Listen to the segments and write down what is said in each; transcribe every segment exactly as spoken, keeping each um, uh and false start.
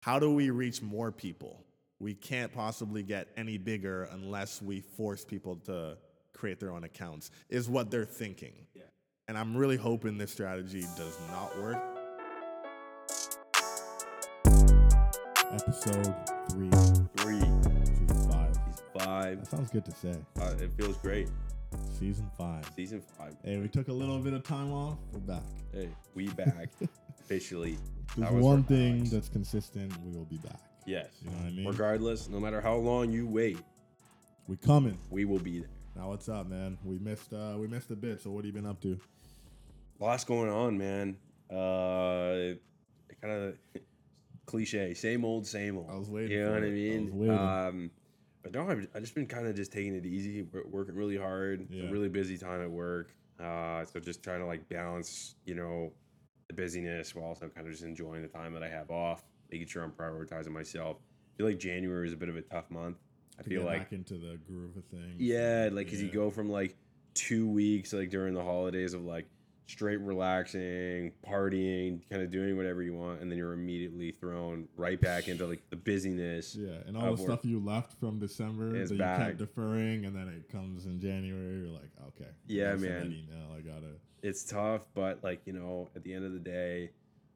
how do we reach more people? We can't possibly get any bigger unless we force people to create their own accounts, is what they're thinking. Yeah. And I'm really hoping this strategy does not work. Episode three. Three. Season five. Season five. That sounds good to say. Uh, it feels great. Season five. Season five. Hey, we took a little bit of time off. We're back. Hey, we back officially. There's That was one for thing Alex. that's consistent. We will be back. Yes. You know what I mean? Regardless, no matter how long you wait, We coming. we will be there. Now what's up, man? We missed uh we missed a bit, so what have you been up to? Lots going on, man. Uh, kind of cliche, same old, same old. I was waiting You know for what I it. I mean? was waiting. Um, but no, I've, I've just been kind of just taking it easy, wor- working really hard. It's Yeah. a really busy time at work. Uh, so just trying to like balance, you know, the busyness while also kind of just enjoying the time that I have off, making sure I'm prioritizing myself. I feel like January is a bit of a tough month. I To feel get like back into the groove of things. yeah, like because you Yeah. go from like two weeks like during the holidays of like straight relaxing, partying, kind of doing whatever you want, and then you're immediately thrown right back into like the busyness. Yeah, and all of the work. stuff you left from December Is that back. you kept deferring, and then it comes in January. You're like, okay, Yeah, I sent man. That email, I gotta. It's tough, but like you know, at the end of the day,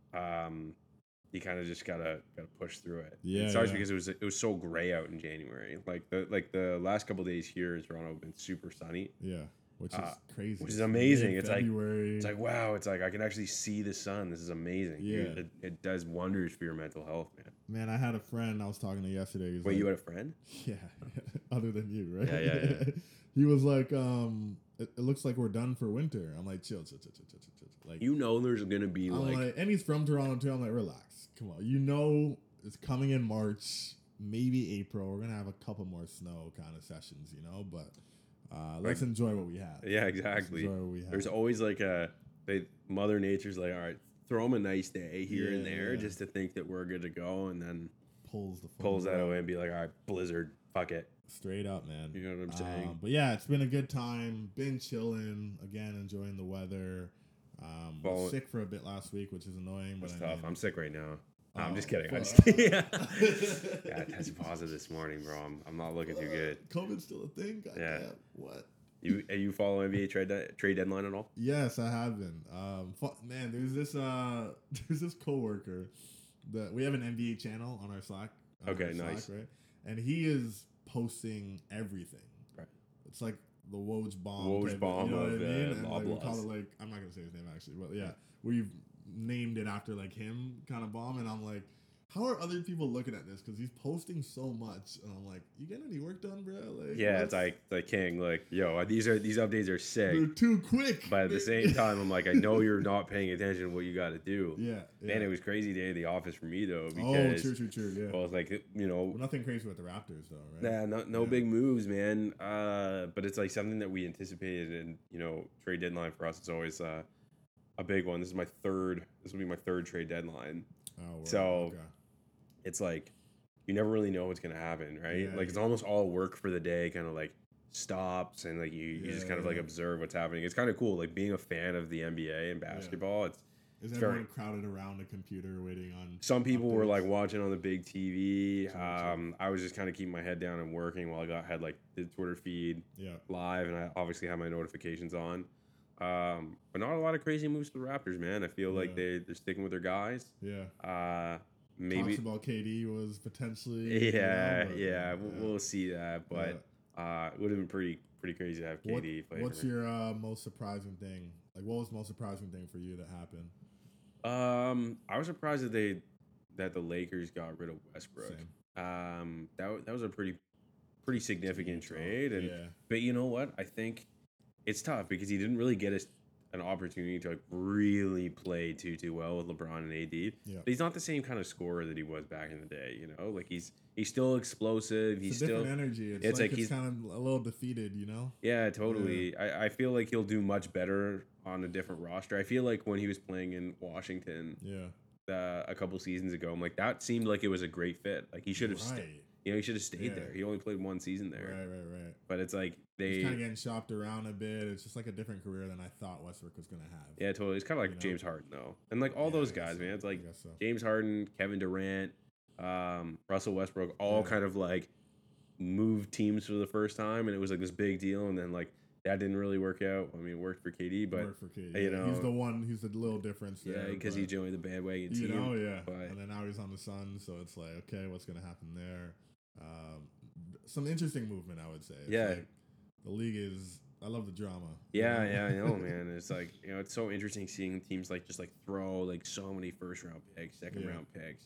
um, you kind of just gotta gotta push through it. Yeah, it sucks yeah. because it was it was so gray out in January. Like the like the last couple days here in Toronto have been super sunny. Yeah, which is Uh, crazy. which is It's amazing. It's like- mid-February. It's like wow, it's like I can actually see the sun. This is amazing. Yeah. Dude. It, it does wonders for your mental health, man. man, I had a friend I was talking to yesterday. He's Wait, like, you had a friend? Yeah, other than you, right? Yeah, yeah, yeah. He was like, um, it, it looks like we're done for winter. I'm like, chill, chill, chill, chill, chill, chill, chill. Like, You know, there's gonna be I'm like, like, and he's from Toronto too. I'm like, relax, come on. You know, it's coming in March, maybe April. We're gonna have a couple more snow kind of sessions, you know. But uh, let's Like- enjoy what we have. yeah, Let's exactly. enjoy what we have. There's always like a they Mother Nature's like, all right, throw them a nice day here and Yeah, there, yeah. just to think that we're good to go, and then pulls the fucking pulls that rug. away and be like, all right, blizzard, fuck it. Straight up, man. You know what I'm saying? Um, but yeah, it's been a good time. Been chilling again, enjoying the weather. Um, Well- was sick for a bit last week, which is annoying. That's but I tough. mean, I'm sick right now. No, I'm just Oh, kidding. I'm fuck. just kidding. yeah, yeah, I tested positive this morning, bro. I'm, I'm not looking too good. COVID's still a thing. God Yeah. damn. What? You you follow N B A trade de- trade deadline at all? Yes, I have been. Um, fu- man, there's this uh, there's this coworker that we have an N B A channel on our Slack. on Okay, our Slack, nice. right? And he is posting everything. Right. It's like the Woj bomb. Woj type bomb you know what I of, mean? uh, And like, we Loblaws. call it like I'm not gonna say his name actually, but yeah, we've named it after like him kind of bomb. And I'm like, how are other people looking at this? Because he's posting so much, and I'm like, you getting any work done, bro? Like, Yeah, what's- it's like like King, like yo, these are these updates are sick. they're too quick. But at the same time, I'm like, I know you're not paying attention to what you got to do. yeah, yeah. Man, it was crazy day at the office for me though Oh, because true, true, true. Yeah. well, it's like you know, Well, nothing crazy with the Raptors, though, right? nah, no, no Yeah. big moves, man. Uh, but it's like something that we anticipated, and you know, trade deadline for us is always uh, a big one. This is my third. This will be my third trade deadline. Oh, word. So, Okay. It's like you never really know what's gonna happen, right? Yeah, like it's yeah. almost all work for the day, kind of like stops, and like you, you just Yeah, kind of like yeah. observe what's happening. It's kind of cool, like being a fan of the N B A and basketball. It's Is it's everyone very- crowded around a computer waiting on? Some people were updates? like watching on the big T V. Sure, sure. Um, I was just kind of keeping my head down and working while I got had like the Twitter feed Yeah. live, and I obviously had my notifications on. Um, but not a lot of crazy moves for the Raptors, man. I feel like Yeah. they they're sticking with their guys. Yeah. Uh, maybe, Talks about K D was potentially. you yeah, know, but, yeah, we'll, we'll see that. But uh, it would have been pretty pretty crazy to have K D What, play. what's for me. your uh, most surprising thing? Like, what was the most surprising thing for you that happened? Um, I was surprised that they that the Lakers got rid of Westbrook. Same. Um, that wa- that was a pretty pretty significant trade, and yeah. but you know what? I think it's tough because he didn't really get us an opportunity to like really play too too well with LeBron and A D. Yeah. But he's not the same kind of scorer that he was back in the day. You know, like he's he's still explosive. He's It's a still different energy. It's, it's like, like it's he's- kind of a little defeated, you know? yeah, totally. I, I feel like he'll do much better on a different roster. I feel like when he was playing in Washington Yeah. uh, a couple seasons ago, I'm like that seemed like it was a great fit. Like he should have, sta- Right. you know, he should have stayed Yeah. there. He only played one season there, Right, right, right. but it's like He's they, kind of getting shopped around a bit. It's just like a different career than I thought Westbrook was going to have. yeah, totally. It's kind of like You know? James Harden though, and like all Yeah, those I guess guys, so. man. It's I like guess so. James Harden, Kevin Durant, um, Russell Westbrook, all Yeah. kind of like moved teams for the first time, and it was like this big deal, and then like that didn't really work out. I mean, it worked for K D, but Worked for K. you Yeah, he's know- the one. He's the little difference yeah, there. because he but, joined the bandwagon you team. know, yeah. but And then now he's on the Suns, so it's like, okay, what's gonna happen there? Um, some interesting movement, I would say. It's Yeah. like the league is. I love the drama. you yeah, know? yeah, I know, man. It's like, you know, it's so interesting seeing teams like just like throw like so many first round picks, second Yeah. round picks,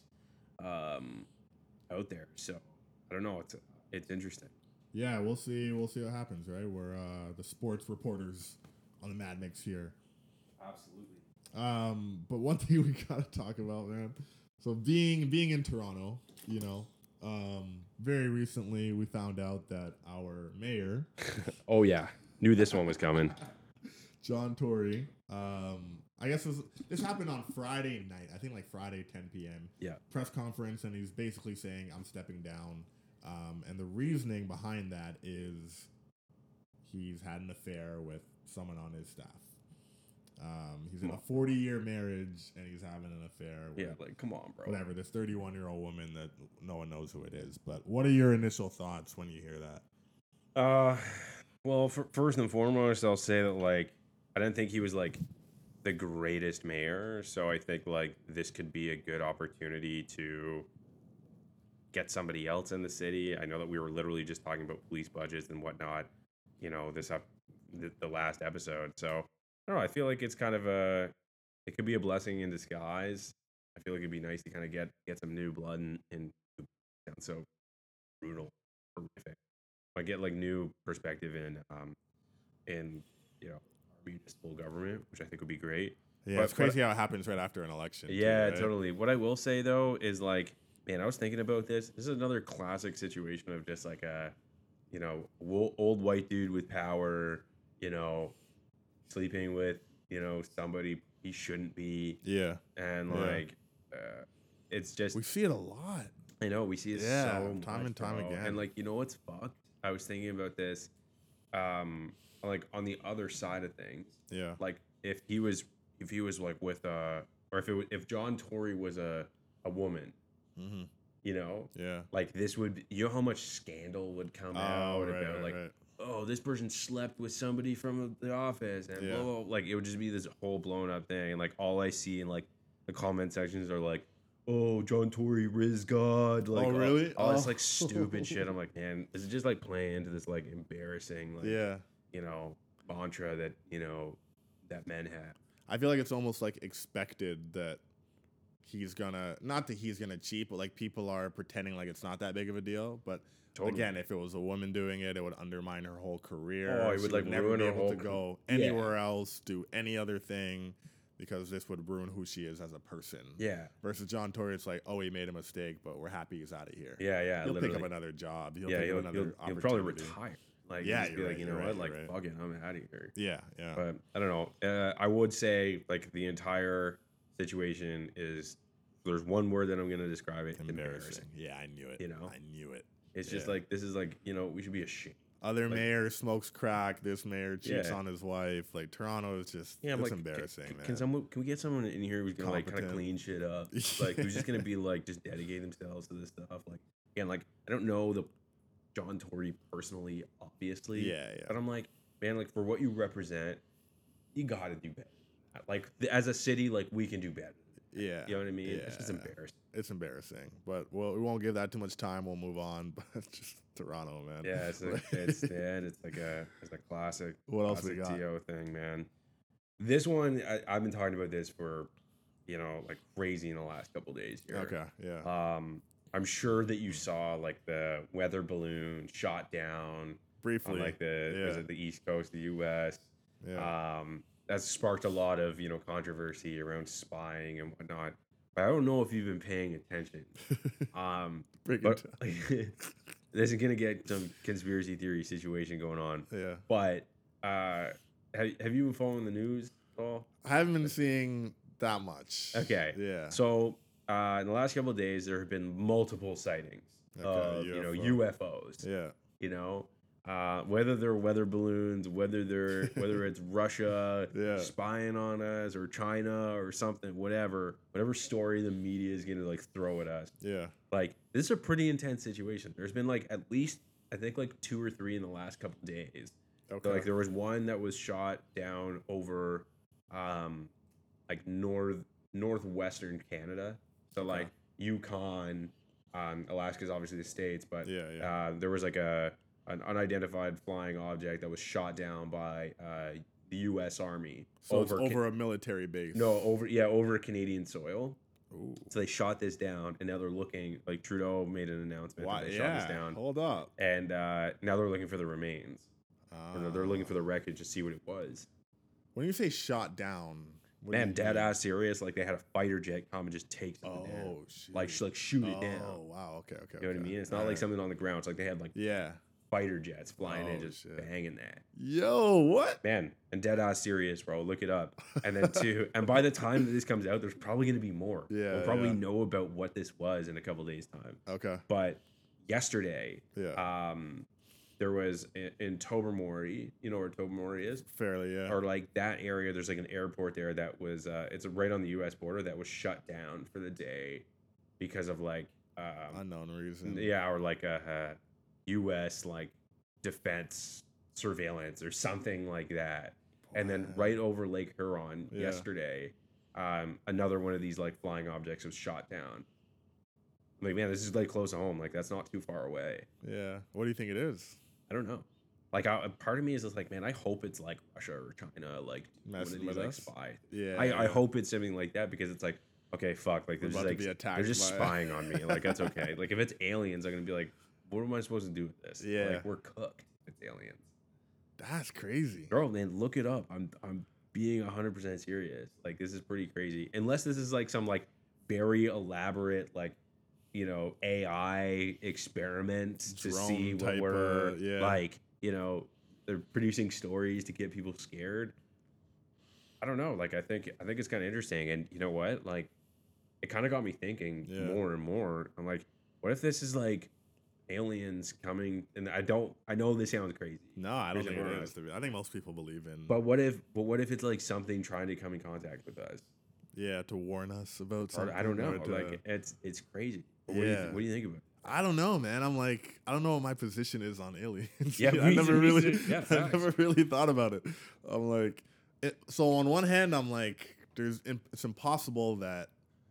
um, out there. So I don't know. It's it's interesting. Yeah, we'll see. We'll see what happens, right? We're uh, the sports reporters on the Mad Mix here. Absolutely. Um, but one thing we gotta talk about, man. So being being in Toronto, you know, um, very recently we found out that our mayor, Oh yeah, knew this one was coming. John Tory, um, I guess this, this happened on Friday night. I think like Friday, ten p.m. Yeah. Press conference, and he's basically saying, "I'm stepping down." Um, and the reasoning behind that is he's had an affair with someone on his staff. Um, he's in a forty-year marriage, and he's having an affair with Yeah, like come on, bro. whatever, this thirty-one-year-old woman that no one knows who it is. But what are your initial thoughts when you hear that? Uh, well, for, first and foremost, I'll say that like I didn't think he was like the greatest mayor, so I think like this could be a good opportunity to get somebody else in the city. I know that we were literally just talking about police budgets and whatnot, you know, this up the, the last episode. So I don't know. I feel like it's kind of a it could be a blessing in disguise. I feel like it'd be nice to kind of get get some new blood in. in sounds so brutal, horrific. I get like new perspective in um in you know our municipal government, which I think would be great. Yeah, But- it's crazy how it happens right after an election. too, Yeah, right? totally. What I will say though is like, man, I was thinking about this. This is another classic situation of just like a, you know, wo- old white dude with power, you know, sleeping with, you know, somebody he shouldn't be, Yeah, and Yeah. like, uh, it's just we see it a lot. I know we see it Yeah, so time much, and time bro. again. And like, you know what's fucked? I was thinking about this, um, like on the other side of things. Yeah, Like if he was, if he was like with uh, or if it was, if John Tory was a a woman, mm-hmm. you know, yeah. like this would, you know how much scandal would come Oh, out right, about right, like, right. oh, this person slept with somebody from the office and Yeah. blah, blah, blah. Like it would just be this whole blown up thing. And like all I see in like the comment sections are like, oh, John Tory, Riz God. Like, Oh, all- really? All, this Oh. like stupid shit. I'm like, man, this is just like playing into this like embarrassing, like, Yeah. you know, mantra that, you know, that men have. I feel like it's almost like expected that he's gonna, not that he's gonna cheat, but like people are pretending like it's not that big of a deal. But Totally. again, if it was a woman doing it, it would undermine her whole career. Oh, it She would, like, never ruin be her able whole to ca- go Yeah. anywhere else, do any other thing, because this would ruin who she is as a person. Yeah. Versus John Tory, it's like, oh, he made a mistake, but we're happy he's out of here. Yeah. Yeah. He'll literally. pick up another job. He'll yeah. pick He'll, up another he'll, he'll probably opportunity. retire. Like, Yeah, yeah, just be you're like, right, you you're know right, what? you're Like, right. fuck it, I'm out of here. Yeah, yeah. But I don't know. Uh, I would say like the entire situation is there's one word that I'm gonna describe it. Embarrassing. Embarrassing. Yeah, I knew it. You know? I knew it. It's just Yeah. like this is like you know we should be ashamed. Other Like- mayor smokes crack. This mayor cheats Yeah. on his wife. Like Toronto is just Yeah, I'm it's like, embarrassing, Can, man. can someone can we get someone in here who's gonna like kind of Competent. clean shit up? Like who's just gonna be like just dedicate themselves to this stuff? Like again, like I don't know the John Tory personally, obviously. Yeah, yeah. But I'm like, man, like for what you represent, you gotta do better. Like th- as a city, like we can do better. yeah, You know what I mean? It's just Yeah. embarrassing. It's embarrassing, but well, we won't give that too much time. We'll move on. But it's just Toronto, man. Yeah, it's like it's man, it's like a it's a classic. What else we classic got? T O thing, man. This one I, I've been talking about this for, you know, like crazy in the last couple days here. Okay, yeah. Um, I'm sure that you saw like the weather balloon shot down Briefly, on like the was yeah. it the east coast of the U S. yeah. Um, that's sparked a lot of you know controversy around spying and whatnot. But I don't know if you've been paying attention. Um, Bring it but down. this is gonna get some conspiracy theory situation going on. Yeah, But uh, have have you been following the news at all? I haven't been seeing that much. Okay. Yeah. So uh, in the last couple of days, there have been multiple sightings Okay, of you know U F O. U F Os. Yeah. You know, Uh, whether they're weather balloons, whether they're whether it's Russia Yeah. spying on us or China or something, whatever, whatever story the media is gonna like throw at us. Yeah. Like this is a pretty intense situation. There's been like at least I think like two or three in the last couple of days. Okay. So, like there was one that was shot down over, um, like north northwestern Canada. So Okay. like Yukon, um, Alaska's obviously the states, but Yeah, yeah. uh, there was like a an unidentified flying object that was shot down by uh, the U S Army So over it's over Ca- a military base. no over yeah over Canadian soil. Ooh. So they shot this down, and now they're looking. Like Trudeau made an announcement Why? that they shot this Yeah. down, Hold up. and uh, now they're looking for the remains. Or no, they're looking for Ah. the wreckage to see what it was. When you say shot down, what do Man, you dead mean? ass serious. Like they had a fighter jet come and just take something down. Oh shit. Like sh- like shoot it oh, down. wow. Okay. Okay. You know what I okay. mean? It's not like Alright. something on the ground. It's like they had like Yeah. fighter jets flying in, Oh, just shit. banging that. Yo, what? Man, and dead ass serious, bro. Look it up. And then two, and by the time that this comes out, there's probably gonna be more. Yeah, we'll probably yeah. know about what this was in a couple days time. Okay. But yesterday, Yeah. um, there was in, in Tobermory. You know where Tobermory is? Fairly. Yeah. Or like that area, there's like an airport there that was uh it's right on the U S border that was shut down for the day because of like um Unknown reason. yeah or like a, uh U S like defense surveillance or something like that. And then Wow. right over Lake Huron Yeah. yesterday, um another one of these like flying objects was shot down. I'm like, man, this is like close to home. Like that's not too far away. Yeah. What do you think it is? I don't know. Like, I, a part of me is just like, man, I hope it's like Russia or China, like one of Messing these with like us? spy. Yeah. I, I yeah. hope it's something like that because it's like, okay, fuck, like We're they're just about to like be they're attacked just by- spying on me. Like that's okay. Like if it's aliens, I'm gonna be like, what am I supposed to do with this? Yeah. like we're cooked. If it's aliens, That's crazy. girl, man, look it up. I'm I'm being one hundred percent serious. Like this is pretty crazy. Unless this is like some like very elaborate like, you know, A I experiment to see Drone what type, we're uh, yeah. like, you know, they're producing stories to get people scared. I don't know. Like I think I think it's kind of interesting. And you know what? Like it kind of got me thinking Yeah. more and more. I'm like, what if this is like aliens coming? And I don't I know this sounds crazy. No, I don't Reason think it why. is. to be- I think most people believe in. But what if but what if it's like something trying to come in contact with us? yeah, to warn us about Or, something. I don't know. or to- Like it's it's crazy. What, do you Yeah. th- what do you think about it? I don't know, man. I'm like, I don't know what my position is on aliens. Yeah, I me never too, me really, too. Yeah, I facts. never really thought about it. I'm like, it, so on one hand, I'm like, there's, it's impossible that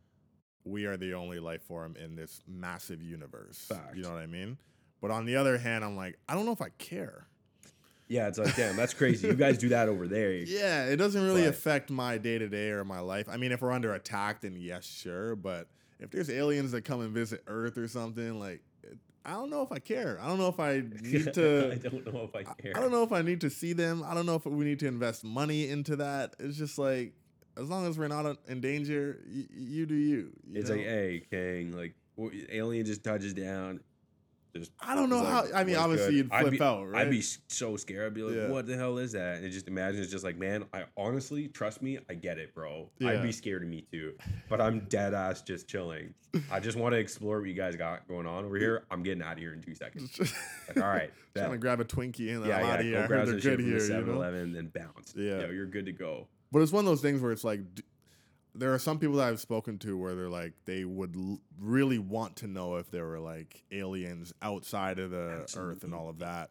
we are the only life form in this massive universe. Fact. You know what I mean? But on the other hand, I'm like, I don't know if I care. Yeah, it's like, damn, that's crazy. You guys do that over there. Yeah, it doesn't really But- affect my day to day or my life. I mean, if we're under attack, then yes, sure. But if there's aliens that come and visit Earth or something, like, it, I don't know if I care. I don't know if I need to. I don't know if I care. I don't know if I need to see them. I don't know if we need to invest money into that. It's just like, as long as we're not in danger, y- you do you. you It's know? like, hey, King, like, w- alien just touches down. Just, I don't know it's how. like, I mean, what's obviously good? you'd I'd flip be, out, right? I'd be s- so scared. I'd be like, Yeah. what the hell is that? And just imagine it's just like, man, I honestly, trust me, I get it, bro. Yeah. I'd be scared of me too. But I'm dead ass just chilling. I just want to explore what you guys got going on over here. I'm getting out of here in two seconds. Like, all right. trying to bet. grab a Twinkie and Yeah, I'm yeah. out of here. Go I grab heard some they're shit good from the here. You seven know? eleven and bounce. Yeah. Yo, you're good to go. But it's one of those things where it's like, d- there are some people that I've spoken to where they're like, they would l- really want to know if there were like aliens outside of the Earth and Absolutely. all of that.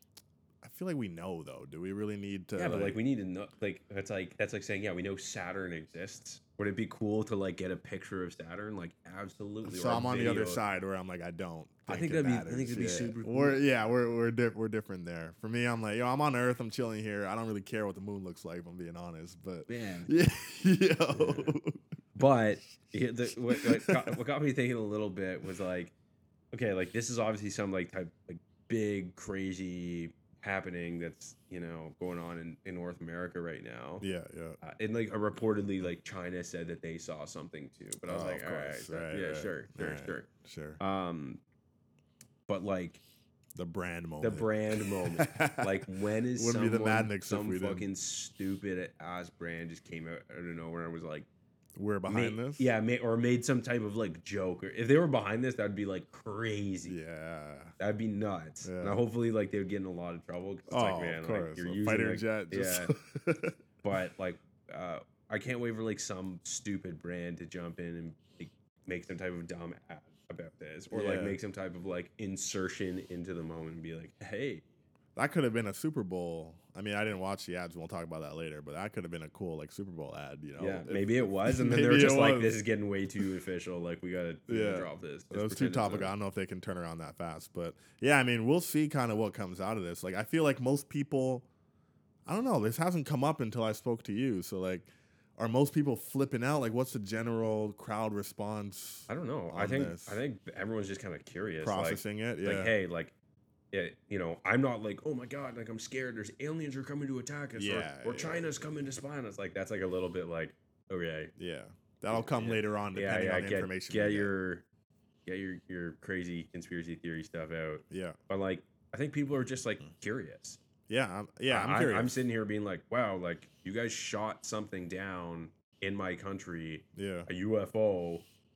I feel like we know though. Do we really need to? Yeah, but like we need to know, like it's like that's like saying, yeah, we know Saturn exists. Would it be cool to like get a picture of Saturn? Like, absolutely. So or a I'm on the other video. side where I'm like, I don't. I Think think it that'd be- I think matters. it'd be Yeah. super cool. We're, yeah, we're we're di- we're different there. For me, I'm like, yo, I'm on Earth. I'm chilling here. I don't really care what the moon looks like. If I'm being honest, but Man. yeah, yo, But yeah, the, what, what, got, what got me thinking a little bit was like, okay, like this is obviously some like type like big crazy happening that's you know going on in, in North America right now. yeah, yeah. Uh, and like uh, reportedly, like China said that they saw something too. But I was Oh, like, of all right, course. that- Right, yeah, right. sure, sure, Right. sure. Sure. Um, but like. The brand moment. The brand moment. Like when is Wouldn't be someone, the Madnix if some we didn't. fucking stupid ass brand just came out out of nowhere and was like, we're behind made, this. Yeah, made, or made some type of like joke. Or if they were behind this, that'd be like crazy. Yeah. That'd be nuts. Yeah. Now, hopefully, like they would get in a lot of trouble. 'Cause it's Oh, like, man, of course. like you're A using fighter like, jet. Just yeah. But like, uh, I can't wait for like some stupid brand to jump in and like, make some type of dumb ad about this, or like Yeah. make some type of like insertion into the moment and be like, hey. That could have been a Super Bowl. I mean, I didn't watch the ads. We'll talk about that later. But that could have been a cool like Super Bowl ad. You know? Yeah, If- maybe it was, and then they maybe were it just like, was. "This is getting way too official. Like, we gotta, we gotta Yeah. drop this." That was too pretend it's topical. I not. don't know if they can turn around that fast. But yeah, I mean, we'll see kind of what comes out of this. Like, I feel like most people, I don't know, this hasn't come up until I spoke to you. So, like, are most people flipping out? Like, what's the general crowd response? I don't know. I on think this? I think everyone's just kind of curious, Processing it? like, Yeah. like, hey, like, yeah, you know, I'm not like, oh my god, like I'm scared. There's aliens are coming to attack us, Yeah, or, or yeah. China's coming to spy on us. Like, that's like a little bit like, okay, Yeah. That'll come Yeah. later on, yeah, depending yeah, on the get information. get we your get your your crazy conspiracy theory stuff out. Yeah. But like, I think people are just like curious. Yeah. I'm, yeah. I'm I, curious. I'm sitting here being like, wow, like you guys shot something down in my country, yeah. a U F O.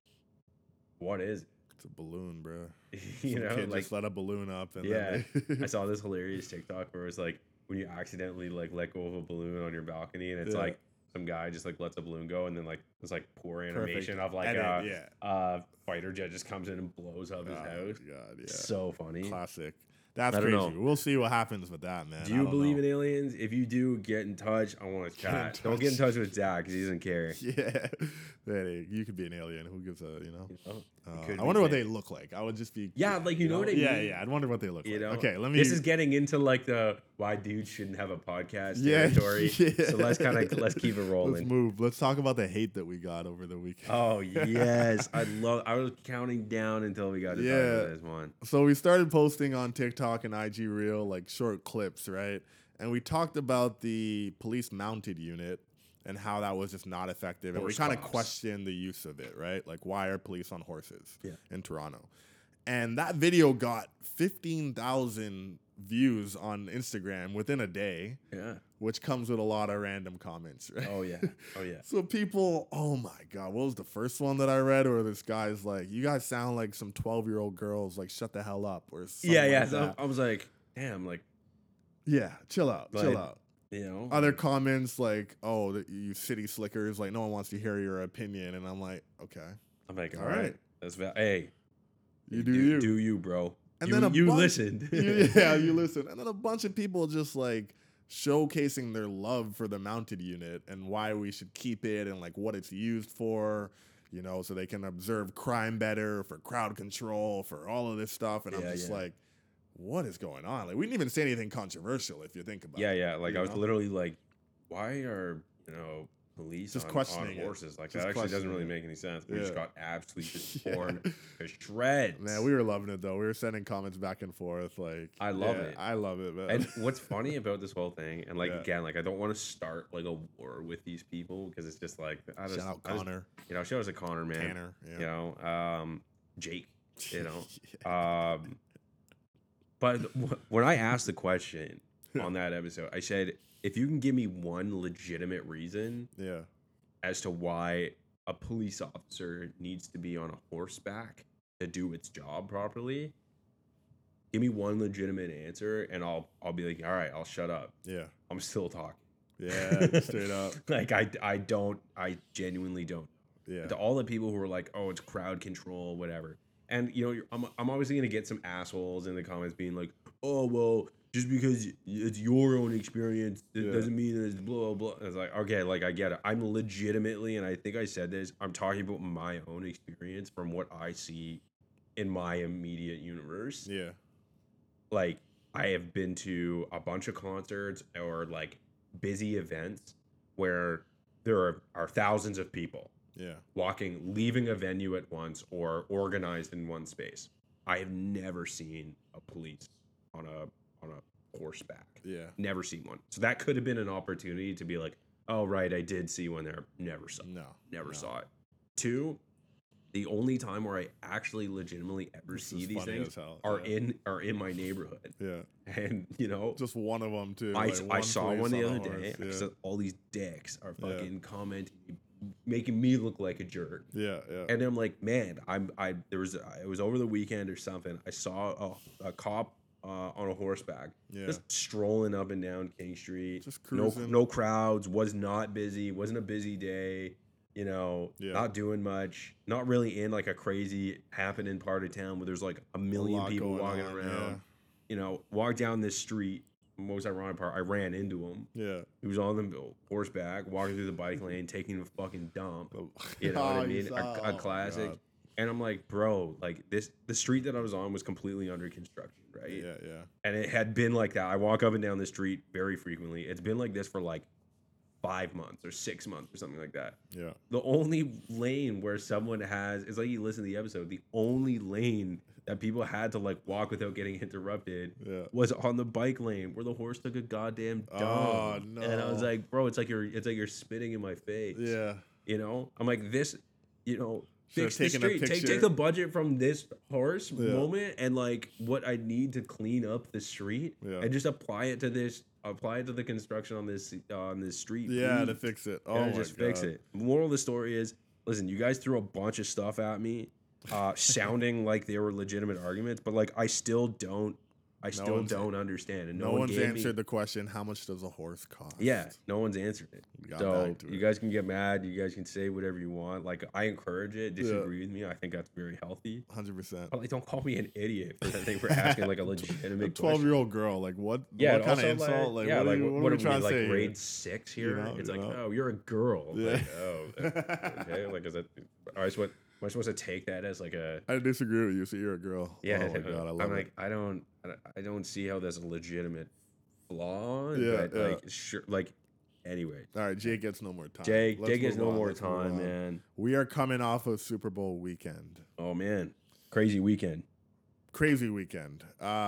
What is it? It's a balloon, bro. you Some know, kid like just let a balloon up. And Yeah. then they I saw this hilarious TikTok where it was like when you accidentally like let go of a balloon on your balcony, and it's Yeah. like some guy just like lets a balloon go, and then like it's like poor Perfect animation of like edit, a yeah. uh, fighter jet just comes in and blows up his Oh, house. God, yeah. So funny. Classic. That's I don't crazy. know. We'll see what happens with that, man. Do I you don't believe know. in aliens? If you do, get in touch. I want to Get in chat. Don't get in touch. touch with Zach because he doesn't care. Yeah. Hey, you could be an alien. Who gives a, you know? You know? Uh, could I be wonder what big. they look like. I would just be. Yeah, like you know what I Yeah, mean? yeah. I'd wonder what they look You like. know? Okay, let me. This is getting into like the why dudes shouldn't have a podcast Yeah, territory. yeah. So let's kind of let's keep it Let's rolling. move. Let's talk about the hate that we got over the weekend. Oh yes, I love. I was counting down until we got to Yeah. talk about this one. So we started posting on TikTok and I G Reel like short clips, right? And we talked about the police mounted unit and how that was just not effective. And we Horse kind of cops. questioned the use of it, right? Like, why are police on horses Yeah. in Toronto? And that video got fifteen thousand views on Instagram within a day, Yeah. which comes with a lot of random comments, right? Oh yeah. Oh yeah. So people, oh my God, what was the first one that I read? Or this guy's like, you guys sound like some twelve-year-old girls, like, shut the hell up. Or something Yeah, yeah. like So that. I was like, damn, like Yeah, chill out, chill Like, out. you know. Other comments like, "Oh, that you city slickers!" Like, no one wants to hear your opinion, and I'm like, "Okay, I'm like, all all right, right. that's val- hey, you do you." do you, bro? And you, then a you bunch- listened. You- yeah, you listen, and then a bunch of people just like showcasing their love for the mounted unit and why we should keep it and like what it's used for, you know, so they can observe crime better, for crowd control, for all of this stuff. And I'm Yeah, just yeah. like, what is going on? Like, we didn't even say anything controversial if you think about yeah, it. yeah. Like you I was know? literally like, why are you know police Just on, questioning on it. horses? Like Just that actually doesn't questioning really it. make any sense. We just Yeah. got absolutely just Yeah. torn to shreds. Man, we were loving it though. We were sending comments back and forth. Like, I love yeah, it. I love it, man. And what's funny about this whole thing, and like Yeah. again, like I don't want to start like a war with these people because it's just like I just, Shout out I just- Connor, you know, shout out to Connor, man. Tanner. Yeah. You know, um, Jake. You know, Yeah. um, but w- when I asked the question on that episode, I said, if you can give me one legitimate reason yeah. as to why a police officer needs to be on a horseback to do its job properly, give me one legitimate answer, and I'll I'll be like, all right, I'll shut up. Yeah. I'm still talking. Yeah. Straight up. Like I I don't I genuinely don't. Yeah. To all the people who are like, oh, it's crowd control, whatever. And you know, you're, I'm I'm obviously gonna get some assholes in the comments being like, oh well, just because it's your own experience, it Yeah. doesn't mean that it's blah blah. And it's like, okay, like I get it. I'm legitimately, and I think I said this, I'm talking about my own experience from what I see in my immediate universe. Yeah. Like I have been to a bunch of concerts or like busy events where there are, are thousands of people Yeah. walking, leaving a venue at once or organized in one space. I have never seen a police on a on a horseback. Yeah. Never seen one. So that could have been an opportunity to be like, oh right, I did see one there. Never saw. No. Never no. saw it. Two, the only time where I actually legitimately ever This see is these funny things as hell. are Yeah. in are in my neighborhood. Yeah. And you know, Just one of them too. I, like, I one saw police one the on a other day. horse, I Yeah. said all these dicks are Yeah. fucking commenting making me look like a jerk. Yeah, yeah. And I'm like, man, I'm I there was it was over the weekend or something. I saw a, a cop uh, on a horseback, Yeah. just strolling up and down King Street. Just No cruising. no crowds. Was not busy. Wasn't a busy day. You know, Yeah. not doing much. Not really in like a crazy happening part of town where there's like a million lot people going walking on, around. yeah. You know, walk down this street. Most ironic part, I ran into him. Yeah. He was on the horseback, walking through the bike lane, taking a fucking dump. Oh. You know what Oh, I you mean? saw- A, oh a my classic. God. And I'm like, bro, like this, the street that I was on was completely under construction, right? Yeah, yeah. And it had been like that. I walk up and down the street very frequently. It's been like this for like five months or six months or something like that. Yeah. The only lane where someone has, it's like you listen to the episode, the only lane that people had to like walk without getting interrupted Yeah. was on the bike lane where the horse took a goddamn dump. Oh, And I was no. like, bro, it's like you're it's like you're spitting in my face. Yeah. You know? I'm like, this, you know, Should've fix the taken a street. Take picture. take the budget from this horse Yeah. moment and like what I need to clean up the street Yeah. and just apply it to this apply it to the construction on this on this street. Yeah, to please. fix it. Oh And my just God. fix it. Moral of the story is, listen, you guys threw a bunch of stuff at me, uh, sounding like they were legitimate arguments, but like I still don't, I still one's- don't understand, and no, No, one one's gave answered me. the question, how much does a horse cost? Yeah, no one's answered it. We got So back to you it. guys can get mad. You guys can say whatever you want. Like I encourage it. Disagree with me. I think that's very healthy. one hundred percent. But like, don't call me an idiot for that thing for asking like a legitimate A twelve question. year old girl, like what? Yeah, what and kind of also, insult? Like, yeah, what, like are you, what, what, what are are we we trying to like say? grade here? six here? know, it's you like, know? oh, you're a girl. Yeah. Like, oh, okay. Like, is that? Am I supposed, am I supposed to take that as like a? I disagree with you. So you're a girl. Yeah, Oh my god, I love I'm it. like, I don't, I don't- I don't see how that's a legitimate flaw. Yeah, but yeah. like, sure, like, anyway. All right, Jake gets no more time. Jake, Let's Jake gets move no on, more let's move time, on. man. We are coming off of Super Bowl weekend. Oh man, crazy weekend. Crazy weekend.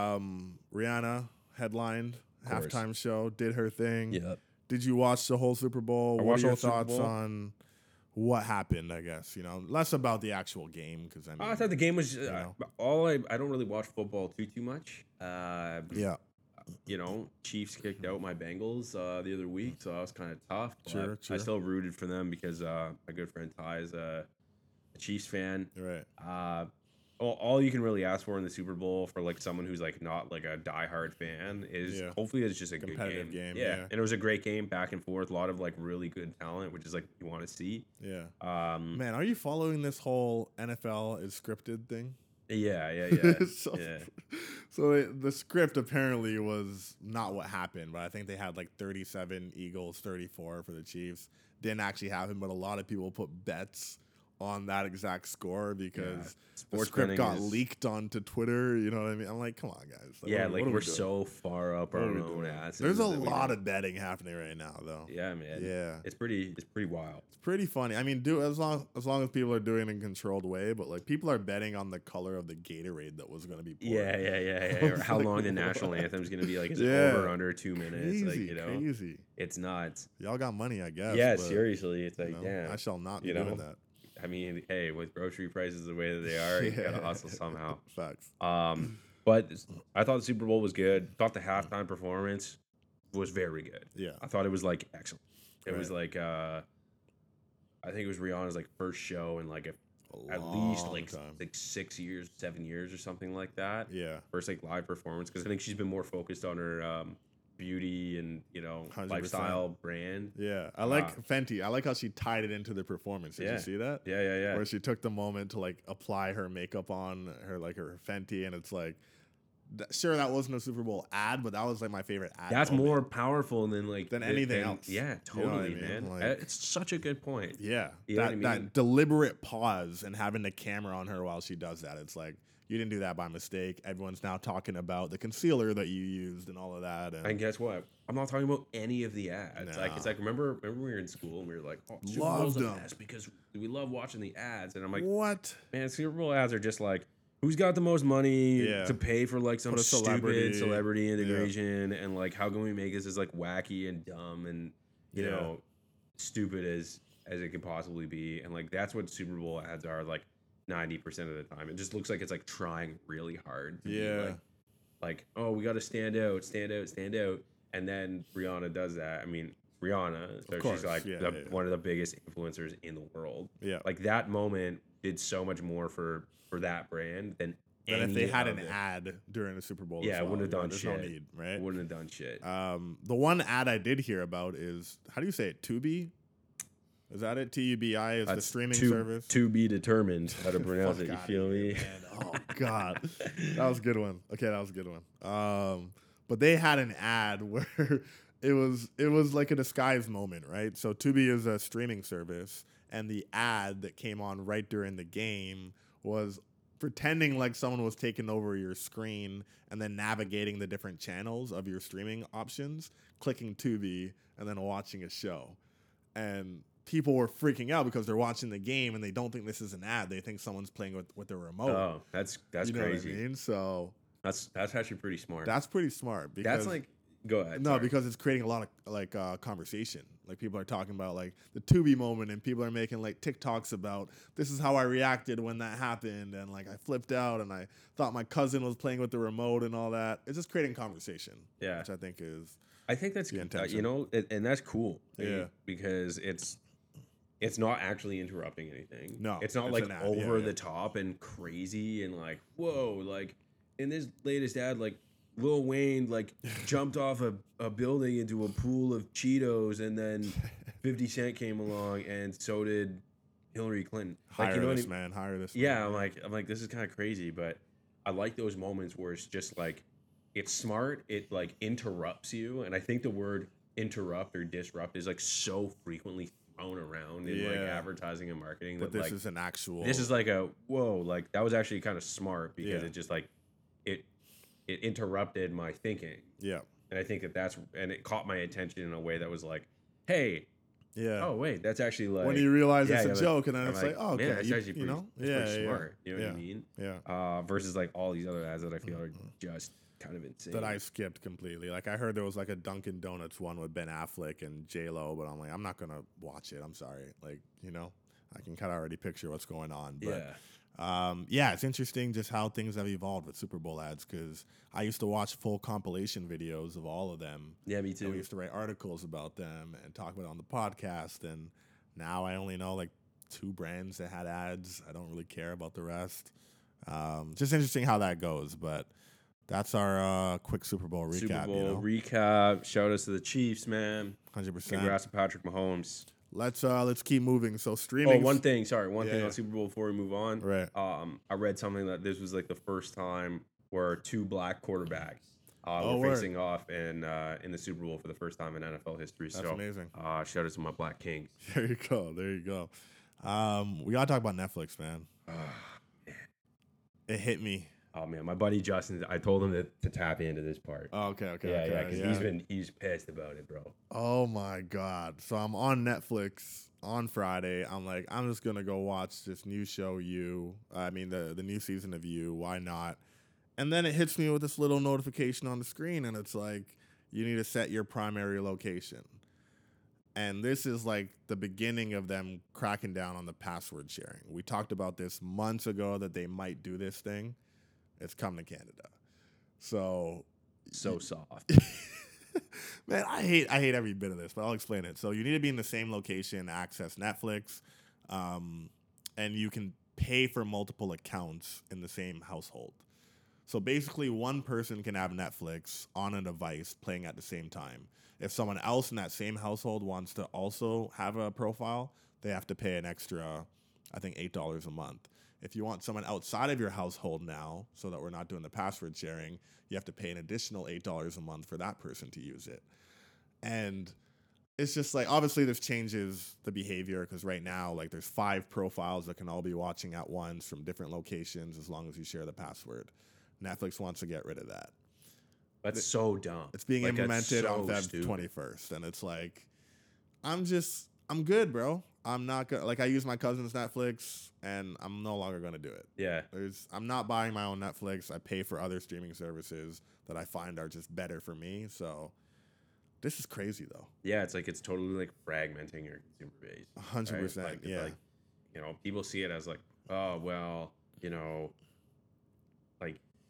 Um, Rihanna headlined Of course. halftime show, did her thing. Yep. Did you watch the whole Super Bowl? I what watched are the your whole Super thoughts Bowl. on what happened? I guess you know less about the actual game because I mean, I thought the game was uh, know. all. I I don't really watch football too too much. Uh, yeah, you know, Chiefs kicked out my Bengals uh, the other week, so that was kind of tough. But Sure, I sure. still rooted for them because uh, my good friend Ty is a, a Chiefs fan. you're right. Uh, all, all you can really ask for in the Super Bowl for like someone who's like not like a diehard fan is Yeah. hopefully it's just a good Competitive game. game, yeah. yeah. and it was a great game, back and forth, a lot of like really good talent, which is like you want to see. Yeah, Um, man, are you following this whole N F L is scripted thing? yeah, yeah, yeah, so, yeah. so it, the script apparently was not what happened, but I think they had like thirty-seven Eagles, thirty-four for the Chiefs. Didn't actually happen, but a lot of people put bets on that exact score because the Sports script betting got is- leaked onto Twitter. You know what I mean? I'm like, come on, guys. Like, Yeah, what- like what are we we're doing? so far up What our are we own doing? asses. There's a that we lot don't- of betting happening right now, though. Yeah, man. Yeah. It's pretty it's pretty wild. It's pretty funny. I mean, do as long as long as people are doing it in a controlled way, but like people are betting on the color of the Gatorade that was going to be poured. Yeah, yeah, yeah, yeah. Or how Like, long the what? national anthem is going to be like is Yeah. it over under two minutes? Crazy, like, you know, crazy. it's nuts. Y'all got money, I guess. Yeah, but, seriously. It's you like, know, damn. I shall not be you doing know? that. I mean, hey, with grocery prices the way that they are, you gotta hustle somehow. Facts. Um, but I thought the Super Bowl was good. Thought the halftime performance was very good. Yeah. I thought it was like excellent. It was Right. like uh, I think it was Rihanna's like first show in like a, at least Long like time. like six years, seven years or something like that. Yeah. First like live performance because I think she's been more focused on her um, beauty and you know one hundred percent. lifestyle brand. Yeah. I like Uh, Fenty. I like how she tied it into the performance. Did Yeah. you see that? Yeah, yeah, yeah. Where she took the moment to like apply her makeup on her, like her Fenty, and it's like, th- sure, that wasn't a Super Bowl ad, but that was like my favorite ad. That's moment. more powerful than like Than the- anything else. Yeah, You know what I totally, mean? man. Like- Uh, it's such a good point. Yeah, You know that what I that mean? deliberate pause and having the camera on her while she does that. It's like you didn't do that by mistake. Everyone's now talking about the concealer that you used and all of that. And, And guess what? I'm not talking about any of the ads. Like it's No. like remember remember when we were in school and we were like, oh, Super Loved Bowl's the them. best because we love watching the ads. And I'm like, what? man, Super Bowl ads are just like, who's got the most money Yeah. to pay for like some Put a celebrity- stupid celebrity yeah. integration and like how can we make this as like wacky and dumb and you Yeah. know stupid as as it could possibly be. And like that's what Super Bowl ads are like ninety percent of the time. It just looks like it's like trying really hard to be Yeah. like like, oh, we got to stand out, stand out, stand out. And then Rihanna does that. I mean, Rihanna. So course, she's like yeah, the, yeah, yeah. one of the biggest influencers in the world. Yeah. Like that moment did so much more for for that brand than Then any if they had of an it. ad during the Super Bowl, Yeah, as I well, wouldn't have you know, done there's shit. no need, right? Wouldn't have done shit. Um, the one ad I did hear about is, how do you say it? Tubi? Is that it? T U B I is That's the streaming to, service. To be determined how to pronounce Fuck it. You outta feel here, me? man. Oh God, that was a good one. Okay, that was a good one. Um, but they had an ad where it was it was like a disguise moment, right? So Tubi is a streaming service, and the ad that came on right during the game was pretending like someone was taking over your screen and then navigating the different channels of your streaming options, clicking Tubi, and then watching a show. And people were freaking out because they're watching the game and they don't think this is an ad. They think someone's playing with, with their remote. Oh, that's that's you know crazy. What I mean? So That's that's actually pretty smart. that's pretty smart. Because That's like go ahead. no, sorry. because it's creating a lot of like uh, conversation. Like people are talking about like the Tubi moment, and people are making like TikToks about this is how I reacted when that happened, and like I flipped out, and I thought my cousin was playing with the remote and all that. It's just creating conversation. Yeah. which I think is I think that's the uh, intention. you know, and, and that's cool. Yeah. eh, because it's it's not actually interrupting anything. No, it's not it's like an ad. over Yeah, the yeah. top and crazy and like whoa, like in this latest ad, like Lil Wayne like jumped off a, a building into a pool of Cheetos, and then fifty Cent came along, and so did Hillary Clinton. Like, hire you know what I this mean? man, hire this. Yeah, man. I'm like, I'm like, this is kind of crazy, but I like those moments where it's just like, it's smart. It like interrupts you, and I think the word interrupt or disrupt is like so frequently thrown around in like Yeah. advertising and marketing. But that, this like, is an actual. this is like a whoa, like that was actually kind of smart because Yeah. it just like it it interrupted my thinking, yeah, and I think that that's and it caught my attention in a way that was like, hey, yeah. oh wait, that's actually like when you realize yeah, it's a yeah, like- joke, and then I'm it's like, oh, okay, man, that's you, actually you pretty, know, that's yeah, pretty yeah, smart. You know yeah, what I mean? yeah. Uh, versus like all these other ads that I feel are just kind of insane. That I skipped completely. Like I heard there was like a Dunkin' Donuts one with Ben Affleck and J Lo, but I'm like, I'm not gonna watch it. I'm sorry. Like you know, I can kind of already picture what's going on. But, yeah. Um, yeah, it's interesting just how things have evolved with Super Bowl ads because I used to watch full compilation videos of all of them. Yeah, me And too. we used to write articles about them and talk about it on the podcast. And now I only know like two brands that had ads. I don't really care about the rest. Um, just interesting how that goes. But that's our uh, quick Super Bowl recap. Super Bowl you know? recap. Shout outs to the Chiefs, man. one hundred percent. Congrats to Patrick Mahomes. Let's uh, let's keep moving. So Oh, streaming. one thing. Sorry, one Yeah, thing yeah. on Super Bowl before we move on. Right. Um, I read something that this was like the first time where two black quarterbacks uh, Oh, were word. facing off in uh, in the Super Bowl for the first time in N F L history. That's so, amazing. Uh, shout out to my Black Kings. There you go. There you go. Um, we gotta talk about Netflix, man. It hit me. Oh man, my buddy Justin. I told him to, to tap into this part. Oh, okay, okay, yeah, okay. yeah, because he's been he's pissed about it, bro. Oh my god! So I'm on Netflix on Friday. I'm like, I'm just gonna go watch this new show, You. I mean, the the new season of You. Why not? And then it hits me with this little notification on the screen, and it's like, you need to set your primary location. And this is like the beginning of them cracking down on the password sharing. We talked about this months ago that they might do this thing. It's come to Canada. So So soft. man, I hate I hate every bit of this, but I'll explain it. So you need to be in the same location to access Netflix, um, and you can pay for multiple accounts in the same household. So basically, one person can have Netflix on a device playing at the same time. If someone else in that same household wants to also have a profile, they have to pay an extra, I think, eight dollars a month. If you want someone outside of your household now, so that we're not doing the password sharing, you have to pay an additional eight dollars a month for that person to use it. And it's just like, obviously this changes the behavior because right now, like there's five profiles that can all be watching at once from different locations as long as you share the password. Netflix wants to get rid of that. That's so dumb. It's being Like, that's implemented so on February stupid. twenty-first. And it's like, I'm just, I'm good, bro. I'm not going to, like I use my cousin's Netflix and I'm no longer going to do it. Yeah. There's, I'm not buying my own Netflix. I pay for other streaming services that I find are just better for me. So this is crazy though. Yeah, it's like it's totally like fragmenting your consumer base. A hundred right? percent. Like, it's Yeah. like, you know, people see it as like, oh well, you know, like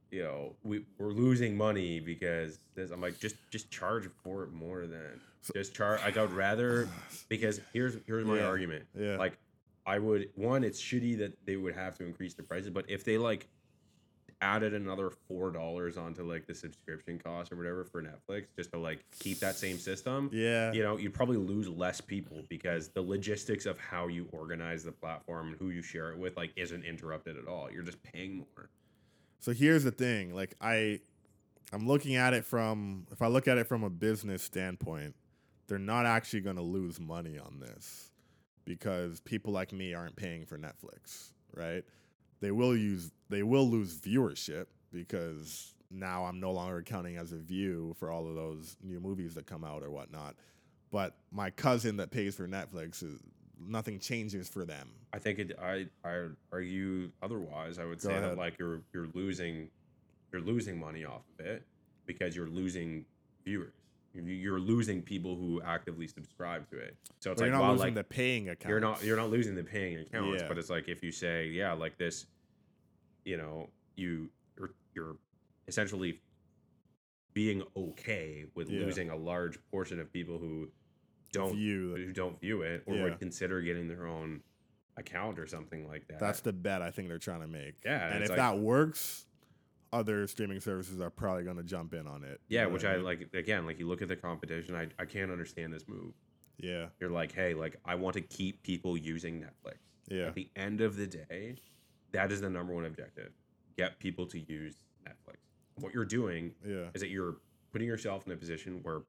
you know, we we're losing money because this. I'm like, just just charge for it more than just charge. Like I would rather because here's here's my Yeah, argument. yeah. Like I would one, it's shitty that they would have to increase the prices, but if they like added another four dollars onto like the subscription cost or whatever for Netflix just to like keep that same system, Yeah. you know, you'd probably lose less people because the logistics of how you organize the platform and who you share it with like isn't interrupted at all. You're just paying more. So here's the thing, like I I'm looking at it from if I look at it from a business standpoint, they're not actually going to lose money on this because people like me aren't paying for Netflix, right? They will use they will lose viewership because now I'm no longer counting as a view for all of those new movies that come out or whatnot. But my cousin that pays for Netflix is nothing changes for them. I think it. I I argue otherwise. I would Go say ahead. that like you're you're losing, you're losing money off of it because you're losing viewers. You- You're losing people who actively subscribe to it. So it's But like you're not while losing like the paying account. you're not you're not losing the paying accounts, Yeah. but it's like if you say yeah, like this, you know, you you're, you're essentially being okay with Yeah. losing a large portion of people who don't view. who don't view it or Yeah. would consider getting their own account or something like that. That's the bet I think they're trying to make. Yeah, And it's if like- that works, other streaming services are probably going to jump in on it. You yeah, know which what I mean? like. Again, like you look at the competition, I, I can't understand this move. Yeah. You're like, hey, like I want to keep people using Netflix. Yeah. At the end of the day, that is the number one objective: get people to use Netflix. What you're doing Yeah. is that you're putting yourself in a position where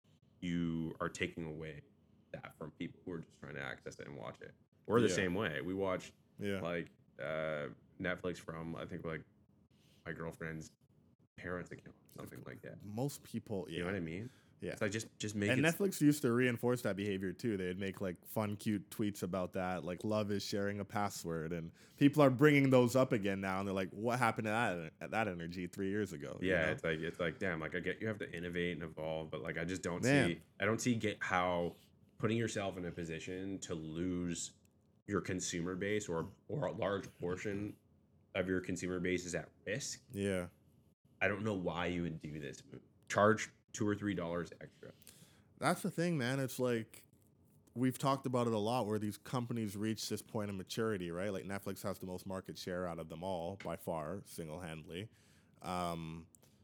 you are taking away that from people who are just trying to access it and watch it. We're the Yeah. same way. We watch Yeah. like uh, Netflix from I think like my girlfriend's parents' account, something like that. Most people, yeah. You know what I mean? Yeah. It's like just just make And it. Netflix used to reinforce that behavior too. They'd make like fun, cute tweets about that, like love is sharing a password, and people are bringing those up again now. And they're like, "What happened to that that energy three years ago?" you Yeah, know? it's like it's like damn. Like I get you have to innovate and evolve, but like I just don't Man. see. I don't see get how putting yourself in a position to lose your consumer base or or a large portion of your consumer base is at risk. yeah. I don't know why you would do this move. Charge two or three dollars extra. That's the thing, man. It's like we've talked about it a lot where these companies reach this point of maturity, right? Like Netflix has the most market share out of them all by far, single-handedly. Um,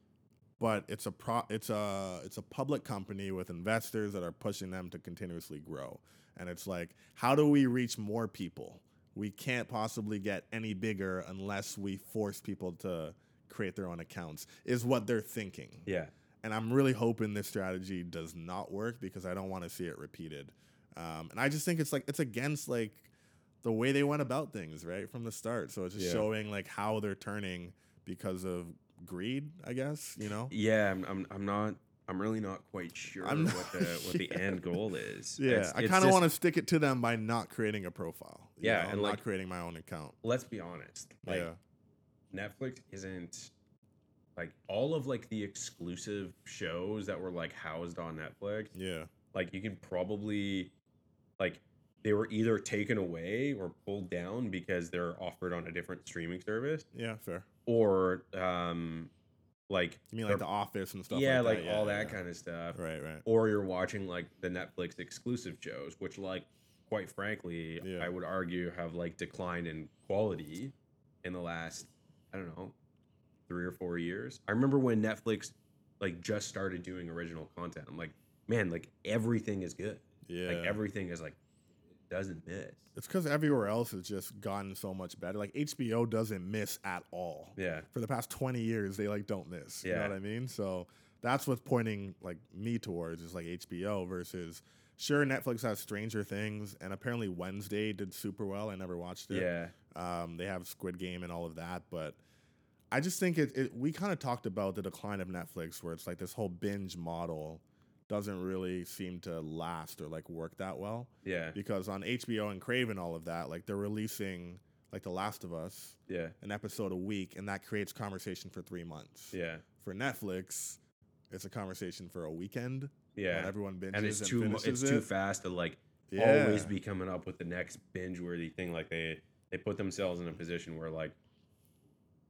but it's a pro- it's a it's a public company with investors that are pushing them to continuously grow. And it's like, how do we reach more people? We can't possibly get any bigger unless we force people to create their own accounts, is what they're thinking. Yeah. And I'm really hoping this strategy does not work because I don't want to see it repeated. Um, and I just think it's like it's against like the way they went about things right from the start. So it's just Yeah. showing like how they're turning because of greed, I guess. You know? Yeah, I'm, I'm, I'm not. I'm really not quite sure I'm not- what the what the yeah. end goal is. Yeah, It's- I it's kind of just- want to stick it to them by not creating a profile. you Yeah, know, and, not like- creating my own account. Let's be honest. Like yeah, Netflix isn't like all of like the exclusive shows that were like housed on Netflix. yeah, Like you can probably like they were either taken away or pulled down because they're offered on a different streaming service, yeah. Fair. or um like You mean like they're- The Office and stuff? yeah, like, like that? all yeah, that yeah. kind of stuff. Right, right. Or you're watching like the Netflix exclusive shows, which like quite frankly, Yeah. I would argue have like declined in quality in the last, I don't know, three or four years. I remember when Netflix like just started doing original content. I'm like, man, like everything is good. Yeah. Like everything is like doesn't miss. It's because everywhere else has just gotten so much better. Like H B O doesn't miss at all. Yeah. For the past twenty years, they like don't miss. You Yeah. know what I mean? So that's what's pointing like me towards is like H B O versus sure Netflix has Stranger Things and apparently Wednesday did super well. I never watched it. Yeah. Um, they have Squid Game and all of that, but I just think it. it we kind of talked about the decline of Netflix, where it's like this whole binge model doesn't really seem to last or like work that well. Yeah. Because on H B O and Crave and all of that, like they're releasing like The Last of Us, Yeah. an episode a week, and that creates conversation for three months. Yeah. For Netflix, it's a conversation for a weekend. When Yeah. everyone binges And it's and too mu- finishes it's too it. fast to like Yeah. always be coming up with the next binge worthy thing. Like they they put themselves in a position where like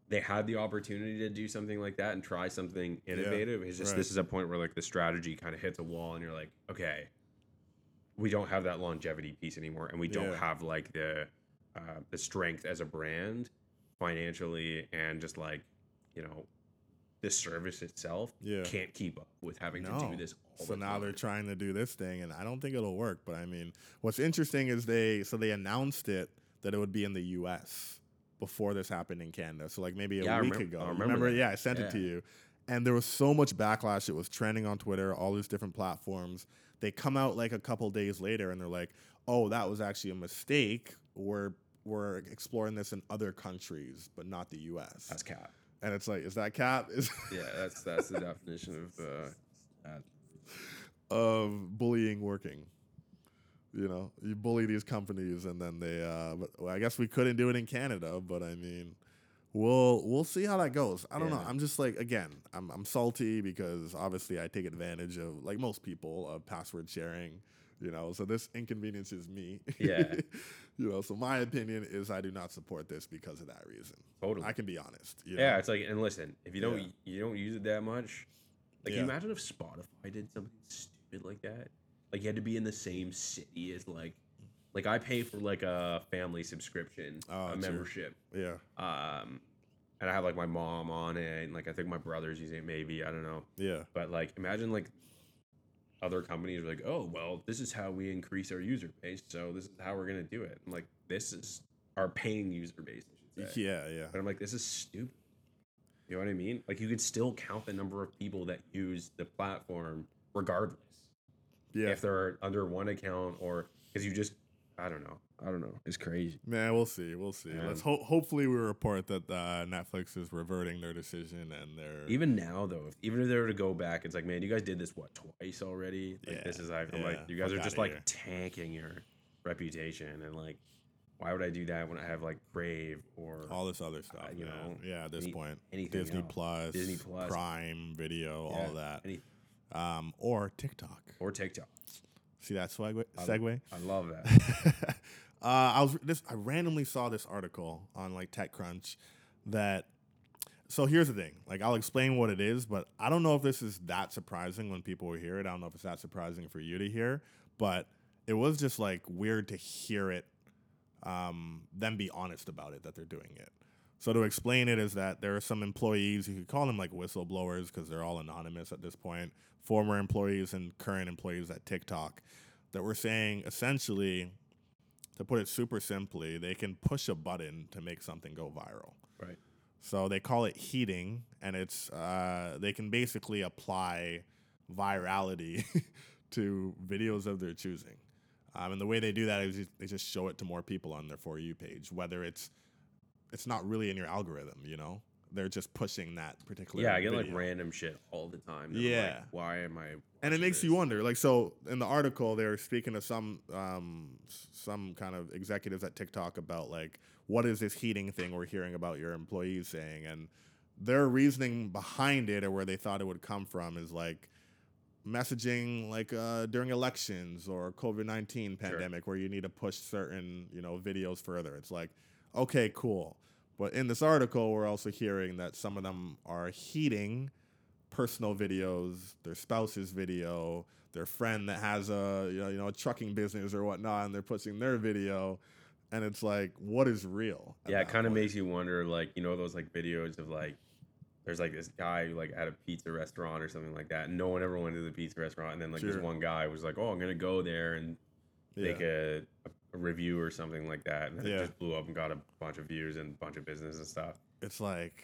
they had the opportunity to do something like that and try something innovative. It's just right. this is a point where like the strategy kind of hits a wall, and you're like, okay, we don't have that longevity piece anymore, and we don't Yeah. have like the uh, the strength as a brand financially, and just like, you know, the service itself Yeah. can't keep up with having to No. do this all So the now time. they're trying to do this thing, and I don't think it'll work. But I mean, what's interesting is they so they announced it that it would be in the U S before this happened in Canada. So like maybe a Yeah, I week remem- ago. I You remember that. Yeah, I sent Yeah. it to you, and there was so much backlash. It was trending on Twitter, all these different platforms. They come out like a couple days later, and they're like, "Oh, that was actually a mistake. We're we're exploring this in other countries, but not the U S" That's cap. And it's like, is that cap? Is Yeah, that's that's the definition of uh, that. of bullying working. You know, you bully these companies, and then they. Uh, but well, I guess we couldn't do it in Canada, but I mean, we'll we'll see how that goes. I don't know. Yeah. I'm just like, again, I'm I'm salty because obviously I take advantage of, like most people, of password sharing. You know, so this inconveniences me. Yeah. You know, so my opinion is I do not support this because of that reason. Totally. I can be honest. You Yeah, know? it's like, and listen, if you don't Yeah. you don't use it that much, like, can Yeah. you imagine if Spotify did something stupid like that? Like, you had to be in the same city as like, like I pay for like a family subscription, Oh, a true. membership, Yeah. um, and I have like my mom on it, and like I think my brother's using it, maybe, I don't know, Yeah. but like imagine like other companies are like, oh well, this is how we increase our user base, so this is how we're gonna do it. I'm like, this is our paying user base, I should say. Yeah. Yeah. But I'm like, this is stupid. You know what I mean? Like, you could still count the number of people that use the platform regardless. Yeah. If they're under one account, or because you just, I don't know. I don't know. It's crazy. Man, we'll see. We'll see. Man. Let's ho- hopefully we report that uh, Netflix is reverting their decision and they're Even now, though, if, even if they were to go back, it's like, man, you guys did this, what, twice already? Like, Yeah, this is, like, I'm yeah, like, you guys fuck are just, outta like, here. tanking your reputation. And, like, why would I do that when I have, like, Crave or all this other stuff. Uh, you man. know, yeah. At this any- point, anything Disney else. Plus, Disney Plus. Prime Video, yeah, all that, any- um, or TikTok. or TikTok? See that segue? I- Segue. I love that. uh, I was this. I randomly saw this article on like TechCrunch that. So here's the thing. Like, I'll explain what it is, but I don't know if this is that surprising when people hear it. I don't know if it's that surprising for you to hear, but it was just like weird to hear it. Um, them be honest about it that they're doing it. So to explain it is that there are some employees, you could call them like whistleblowers because they're all anonymous at this point, former employees and current employees at TikTok, that were saying essentially, to put it super simply, they can push a button to make something go viral. Right. So they call it heating, and it's uh, they can basically apply virality to videos of their choosing. Um, and the way they do that is they just show it to more people on their For You page, whether it's it's not really in your algorithm, you know? They're just pushing that particular Yeah, I get like video. random shit all the time. that I'm Yeah. like, why am I? And it watching makes this? you wonder. Like, so in the article, they were speaking to some um, s- some kind of executives at TikTok about like, what is this heating thing we're hearing about your employees saying? And their reasoning behind it, or where they thought it would come from, is like messaging like uh, during elections or COVID nineteen Sure. pandemic, where you need to push certain you know videos further. It's like, okay, cool. But in this article, we're also hearing that some of them are heating personal videos, their spouse's video, their friend that has a you know, you know a trucking business or whatnot, and they're pushing their video, and it's like, what is real? at Yeah, it that kind of point? makes you wonder, like, you know, those like videos of like, there's like this guy who like at a pizza restaurant or something like that, and no one ever went to the pizza restaurant, and then like Sure. this one guy was like, oh, I'm gonna go there and yeah. make a, a review or something like that, and then Yeah. it just blew up and got a bunch of views and a bunch of business and stuff. It's like,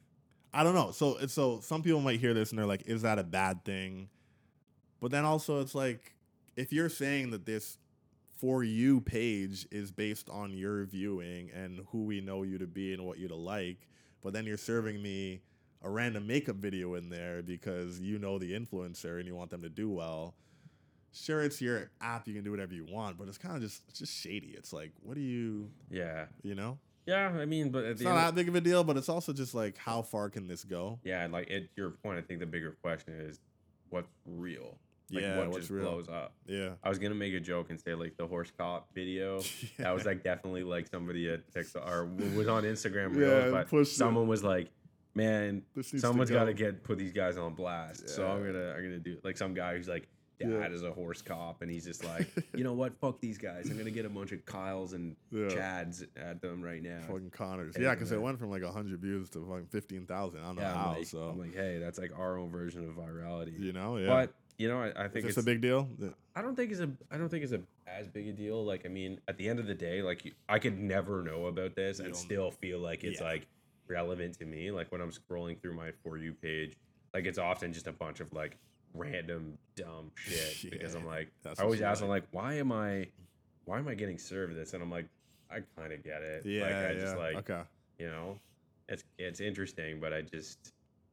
I don't know. So it's so some people might hear this and they're like, is that a bad thing? But then also it's like, if you're saying that this For You page is based on your viewing and who we know you to be and what you to like, but then you're serving me a random makeup video in there because you know the influencer and you want them to do well. Sure, it's your app, you can do whatever you want, but it's kind of just it's just shady. It's like, what do you, Yeah, you know? yeah. I mean, but at It's the not end, that big of a deal, but it's also just like, how far can this go? yeah, and like at your point, I think the bigger question is, what's real? Like Yeah, what what's just real? blows up. Yeah. I was gonna make a joke and say like the horse cop video. Yeah. That was like definitely like somebody at TikTok or w- was on Instagram Yeah, Reels, but pushed it. someone's was like, "Man, This needs to someone's got to go." get put these guys on blast." So I'm Yeah. gonna I'm gonna do like some guy who's like dad Yeah. is a horse cop and he's just like, you know what, fuck these guys. I'm gonna get a bunch of Kyles and Yeah. Chads at them right now. Fucking Connors. Hey, Yeah, because it man. went from like one hundred views to fucking fifteen thousand. I don't know Yeah, how. I'm like, so, I'm like, hey, that's like our own version of virality. you know, yeah. But you know, I, I Is think this it's a big deal? I don't think it's a I don't think it's a as big a deal. Like I mean, at the end of the day, like you, I could never know about this You and don't- still feel like it's Yeah. like relevant to me. Like when I'm scrolling through my For You page, like it's often just a bunch of like random dumb shit because I'm Yeah, like that's I what always you ask them like. like why am I why am I getting served this? And I'm like I kind of get it. Yeah, like I yeah. just like okay. you know, it's it's interesting, but I just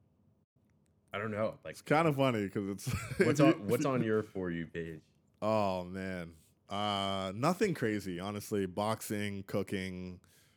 I don't know. Like It's kind of funny because it's what's on what's on your For You page? Oh man, uh, nothing crazy. Honestly, boxing, cooking,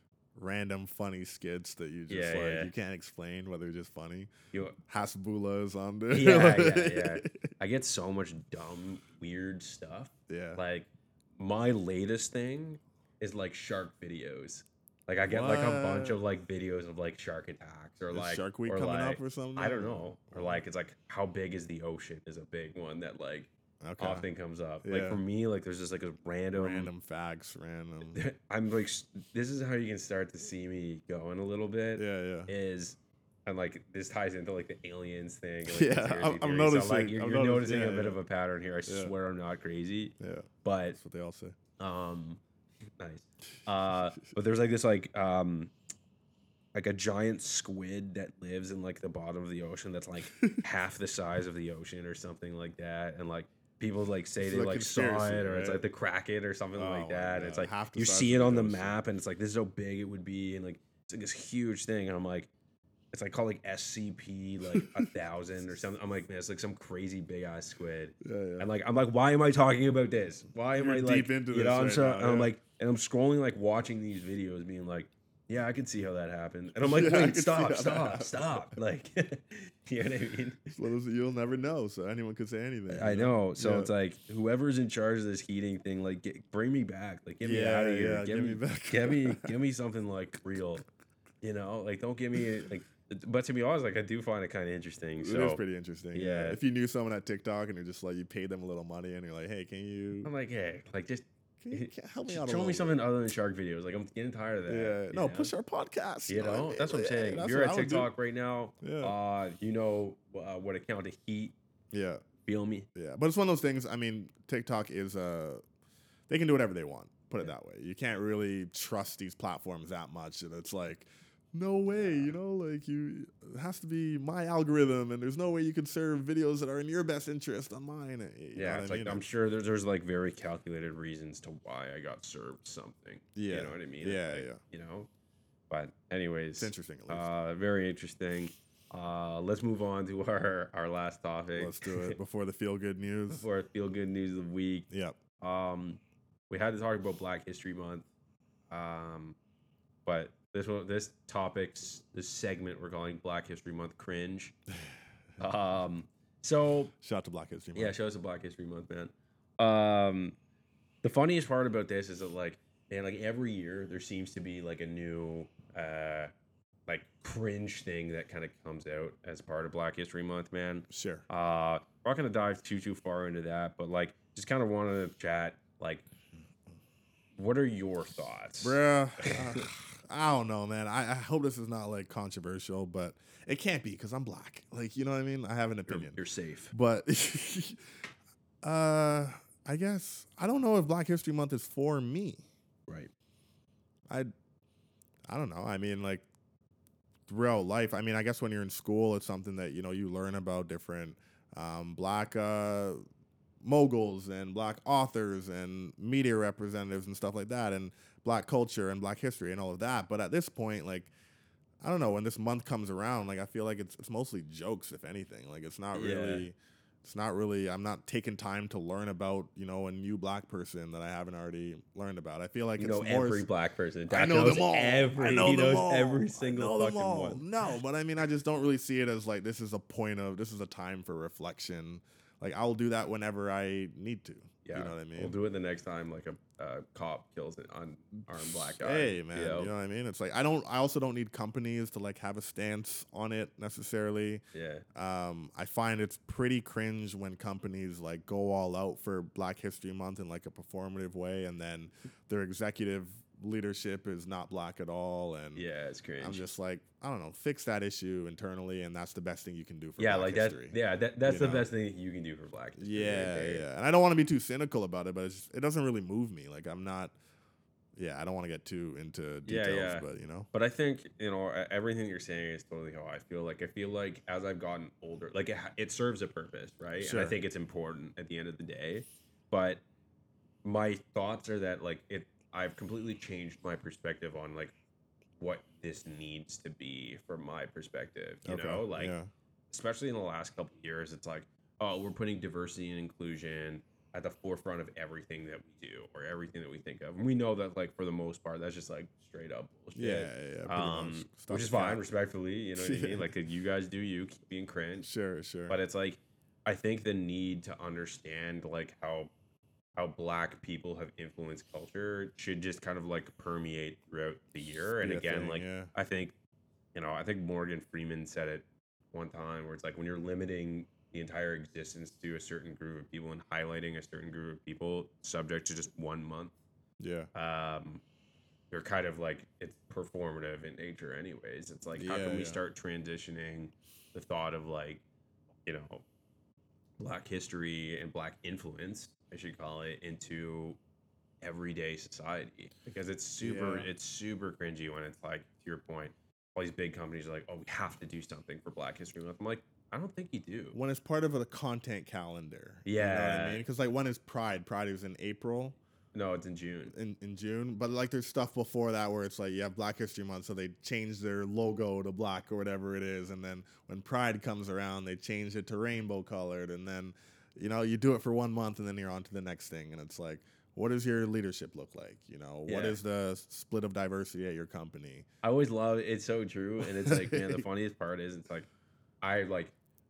random funny skits that you just Yeah, like yeah. you can't explain, but they're just funny. You Hasbulla is on there. Yeah, like- yeah, yeah. I get so much dumb, weird stuff. yeah. Like my latest thing is like shark videos. Like I get like a bunch of What? like videos of like shark attacks or Is like Shark Week or coming like, up or something? I don't know. Or like it's like how big is the ocean is a big one that like Okay. often comes up. Like Yeah. for me, like there's just like a random. Random facts, random. I'm like s- this is how you can start to see me going a little bit. yeah, yeah. Is and like this ties into like the aliens thing. Like, Yeah, conspiracy I'm- I'm theories. noticing- So, like you're, I'm you're noticing- noticing yeah, a bit yeah. of a pattern here. I Yeah. swear I'm not crazy, Yeah. but That's what they all say. um, nice. Uh, but there's like this like um, like a giant squid that lives in like the bottom of the ocean that's like half the size of the ocean or something like that, and like. People like say It's they like like saw conspiracy, it, or it's right? like the Kraken or something Oh like my that. God, It's like half the you size see of it the on the ocean. map, and it's like this is how big it would be, and like it's like this huge thing. And I'm like, it's like called like S C P like a thousand or something. I'm like, man, it's like some crazy big ass squid. Yeah, yeah. And like I'm like, why am I talking about this? Why am You're I like deep into you this know? I'm right so now, and I'm yeah. like, and I'm scrolling like watching these videos, being like, yeah, I can see how that happened. And I'm like, Yeah, I can wait, see how stop, that stop, happened. stop. Like, you know what I mean? It's one of those- you'll never know, so anyone could say anything. I you know. So Yeah. it's like whoever's in charge of this heating thing, like, get, bring me back. Like, get me Yeah, out of here. yeah, get get me, me back. get me, give me something like real. You know, like don't give me like. But to be honest, like I do find it kind of interesting. It So is pretty interesting. Yeah. yeah. If you knew someone at TikTok and you're just like you paid them a little money and you're like, hey, can you, I'm like, hey, like just can you can you help me out? a show me little something other than shark videos. Like I'm getting tired of bit? that. Yeah. you No, know? push our podcast. You know, that's what I'm Yeah, saying. If that's you're what at I would do. TikTok right now, Yeah. uh, you know uh, what account to heat. Yeah. Feel me? Yeah. But it's one of those things. I mean, TikTok is uh they can do whatever they want. Put it Yeah. that way. You can't really trust these platforms that much, and it's like, no way, you know, like you it has to be my algorithm, and there's no way you could serve videos that are in your best interest on mine. You know Yeah, what it's I like mean? I'm sure there's, there's like very calculated reasons to why I got served something. Yeah. You know what I mean? Yeah, Like, yeah. You know? But anyways, It's interesting at least. uh, very interesting. Uh, let's move on to our, our last topic. Let's do it before the feel good news. Before feel good news of the week. Yep. Um, we had to talk about Black History Month. Um, but this one, this topics, this segment we're calling Black History Month cringe. Um, so Shout out to Black History Month. yeah, show us a Black History Month, man. Um, the funniest part about this is that like, and like every year there seems to be like a new, uh, like cringe thing that kind of comes out as part of Black History Month, man. Sure. Uh, we're not gonna dive too too far into that, but like, just kind of wanted to chat. Like, what are your thoughts? Bruh. uh, I don't know, man. I, I hope this is not like controversial, but it can't be because I'm black. Like, you know what I mean? I have an You're, opinion. you're safe. But uh I guess I don't know if Black History Month is for me. Right. I I don't know. I mean, like throughout life, I mean, I guess when you're in school, it's something that, you know, you learn about different um, black uh, moguls and black authors and media representatives and stuff like that, and black culture and black history and all of that. But at this point, like, I don't know, when this month comes around, like, I feel like it's it's mostly jokes, if anything. Like, it's not Yeah. really, it's not really, I'm not taking time to learn about, you know, a new black person that I haven't already learned about. I feel like You it's know more every black person. I Doc know knows them all. Every, I know he them knows all. every I single know them fucking all. one. No, but I mean, I just don't really see it as like this is a point of this is a time for reflection like I'll do that whenever I need to. Yeah, you know what I mean. We'll do it the next time like a uh, cop kills an unarmed black guy. Hey man, you know? you know what I mean. It's like I don't. I also don't need companies to like have a stance on it necessarily. Yeah. Um, I find it's pretty cringe when companies like go all out for Black History Month in like a performative way, and then their executive leadership is not black at all. And Yeah, it's cringe. I'm just like, I don't know, fix that issue internally, and that's the best thing you can do for yeah, Black like history. that. Yeah, that, that's you the know? best thing you can do for Black history. Yeah, right there. yeah. And I don't want to be too cynical about it, but it's just, it doesn't really move me. Like I'm not. Yeah, I don't want to get too into Yeah, details, yeah. but you know. But I think, you know, e- everything you're saying is totally how I feel. Like, I feel like as I've gotten older, like, it, ha- it serves a purpose, right? Sure. And I think it's important at the end of the day. But my thoughts are that, like, it, I've completely changed my perspective on, like, what this needs to be from my perspective, you Okay, know? Like, yeah. especially in the last couple of years, it's like, oh, we're putting diversity and inclusion at the forefront of everything that we do or everything that we think of. And we know that, like, for the most part, that's just like straight up bullshit. Yeah, yeah, yeah. pretty Um, much. Stuff which is is fine, cap. respectfully, you know what I Yeah. mean? Like, you guys do you, keep being cringe. Sure, sure. But it's like, I think the need to understand, like, how how black people have influenced culture should just kind of like permeate throughout the year. And Be a again, thing, like, yeah. I think, you know, I think Morgan Freeman said it one time where it's like when you're limiting the entire existence to a certain group of people and highlighting a certain group of people subject to just one month, Yeah. um, you're kind of like, it's performative in nature anyways. It's like, how Yeah, can we yeah. start transitioning the thought of like, you know, black history and black influence, I should call it, into everyday society? Because it's super, Yeah. it's super cringy when it's like, to your point, all these big companies are like, oh, we have to do something for Black History Month. I'm like, I don't think you do. When it's part of a content calendar. You know what Yeah. I mean? Because like when is Pride? Pride is in April, No, it's in June. in, in June. But like there's stuff before that where it's like you have Black History Month, so they change their logo to black or whatever it is. And then when Pride comes around, they change it to rainbow colored. And then, you know, you do it for one month and then you're on to the next thing. And it's like, what does your leadership look like? You know, what Yeah. is the split of diversity at your company? I always love it. It's so true. And it's like, man, the funniest part is it's like, I like,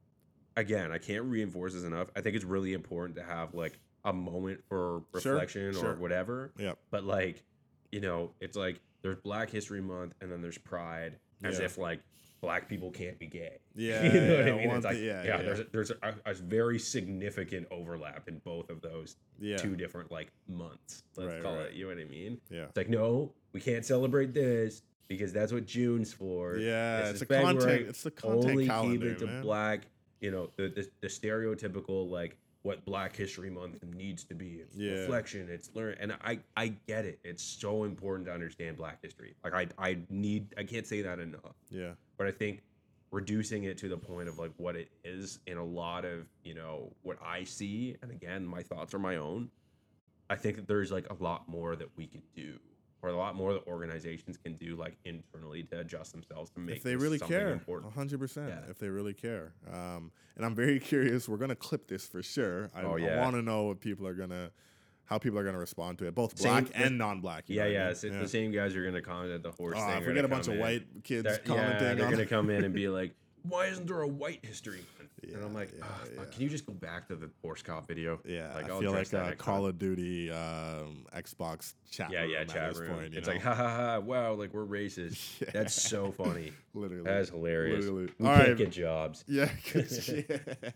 again, I can't reinforce this enough. I think it's really important to have like a moment for Sure, reflection sure. or whatever. Yep. But like, you know, it's like there's Black History Month and then there's Pride, as Yeah. if like black people can't be gay. Yeah, you know what yeah, I mean? one It's like, thing- yeah, yeah, yeah, there's yeah. a, there's a, a very significant overlap in both of those Yeah. two different like months. Let's Right, call right. it. You know what I mean? Yeah. It's like, no, we can't celebrate this because that's what June's for. Yeah, This it's is a February. content. It's the content Only calendar, keep it to man. black. You know, the, the the stereotypical like what Black History Month needs to be. It's Yeah. reflection. It's learn. And I I get it. It's so important to understand Black history. Like I I need. I can't say that enough. Yeah, But I think reducing it to the point of like what it is in a lot of, you know, what I see, and again, my thoughts are my own. I think that there's like a lot more that we can do, or a lot more that organizations can do, like internally to adjust themselves to make if they this really something care, important. a hundred percent. Yeah. If they really care, um, and I'm very curious. We're gonna clip this for sure. I, Oh, I yeah. want to know what people are gonna, how people are gonna respond to it, both Same- black and non-black. you Yeah, know what I yeah, mean? it's, it's the same guys who are gonna comment at the horse Oh, thing. I are forget gonna a bunch come of in. white kids They're- commenting. yeah, they're on gonna it. come in and be like, "Why isn't there a white history month?" and I'm Yeah, like, yeah, "Ah, fuck, yeah. can you just go back to the horse cop video?" Yeah, like I I'll feel address like that uh, next Call time. of Duty, um, Xbox chat Yeah, room yeah, at chat this room. point, you It's know? like, ha ha ha! Wow, like we're racist. Yeah. That's so funny. Literally, That is hilarious. Literally. We All can't right. get jobs. yeah, 'cause- yeah.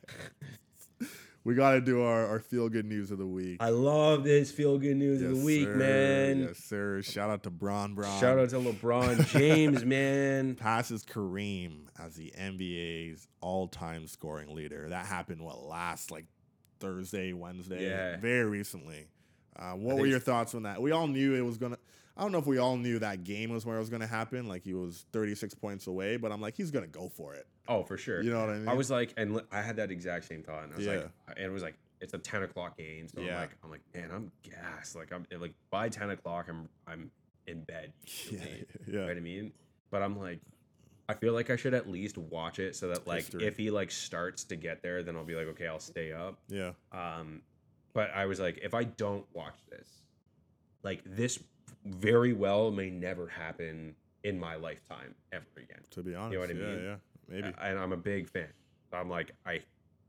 We got to do our, our feel good news of the week. I love this feel good news of Yes, the week, sir. man. Yes, sir. Shout out to Bron Bron. Shout out to LeBron James, man. Passes Kareem as the N B A's all-time scoring leader. That happened what last like Thursday, Wednesday, Yeah. very recently. Uh, what think were your s- thoughts on that? We all knew it was gonna. I don't know if we all knew that game was where it was gonna happen. Like he was thirty-six points away, but I'm like he's gonna go for it. Oh, for sure. You know what I mean? I was like, and li- I had that exact same thought. And I was Yeah. like, and it was like, it's a ten o'clock game, so Yeah. I'm like, I'm like, man, I'm gassed. Like I'm like by ten o'clock, I'm I'm in bed. yeah, usually. yeah. You know what I mean? But I'm like, I feel like I should at least watch it so that like History. if he like starts to get there, then I'll be like, okay, I'll stay up. yeah. Um, but I was like, if I don't watch this, like this very well may never happen in my lifetime ever again. To be honest, what I yeah, mean? yeah, maybe. And I'm a big fan. I'm like, I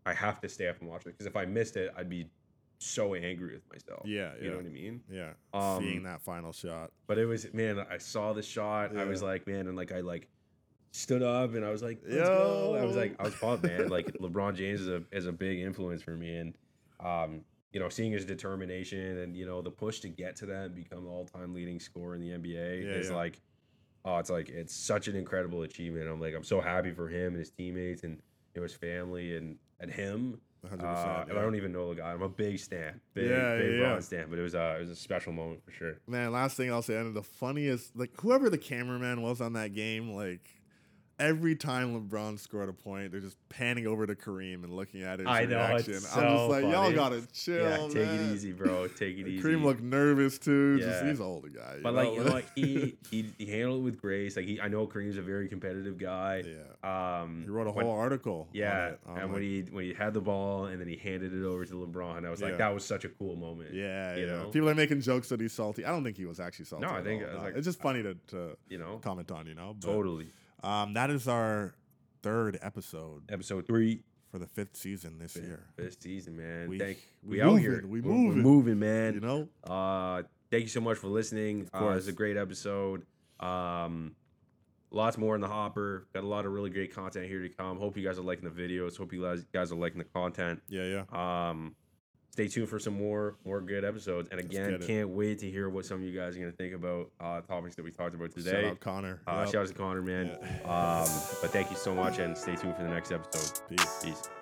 I have to stay up and watch it because if I missed it, I'd be so angry with myself. Yeah, you yeah. know what I mean. Yeah, Um, seeing that final shot. But it was, man, I saw the shot. I was Yeah. like, man, and like I like stood up and I was like, let's Yo. go. I was like, I was pumped, man. Like LeBron James is a is a big influence for me, and um, you know, seeing his determination and you know the push to get to that and become the all time leading scorer in the N B A Yeah, is yeah. like, oh, it's like it's such an incredible achievement. I'm like, I'm so happy for him and his teammates and you know his family and and him. one hundred Uh, percent. and I don't even know the guy. I'm a big stan, big Yeah, big yeah, Bron yeah. stan. But it was uh, it was a special moment for sure. Man, last thing I'll say, and the funniest, like whoever the cameraman was on that game, like every time LeBron scored a point, they're just panning over to Kareem and looking at his I know, it's reaction. so I'm just like, y'all funny. gotta chill, Yeah, take man. it easy, bro. Take it easy. Kareem looked nervous too. Just Yeah. he's an older guy. You But know? like you know, what? he he he handled it with grace. Like he, I know Kareem's a very competitive guy. yeah, Um, he wrote a when- whole article. Yeah, on it, on, and like- when he when he had the ball and then he handed it over to LeBron, I was like, Yeah. that was such a cool moment. yeah, you yeah. know? People are making jokes that he's salty. I don't think he was actually salty. No, I at think all, it was no. like- it's just funny to, to You know, comment on, you know. But, totally. Um, that is our third episode Episode three, for the fifth season this year. fifth season, man. We- Thank we we, out moving, here. we We're- moving. We're moving, man. You know, Uh, thank you so much for listening. Of Uh, course. it's a great episode. Um, lots more in the hopper. Got a lot of really great content here to come. Hope you guys are liking the videos. Hope you guys guys are liking the content. yeah, yeah. Um, stay tuned for some more more good episodes. And again, get it. can't wait to hear what some of you guys are gonna think about uh, topics that we talked about Shout today. out Connor. Uh, Yep. Shout out to Connor, man. Um, but thank you so much, and stay tuned for the next episode. Peace. Peace.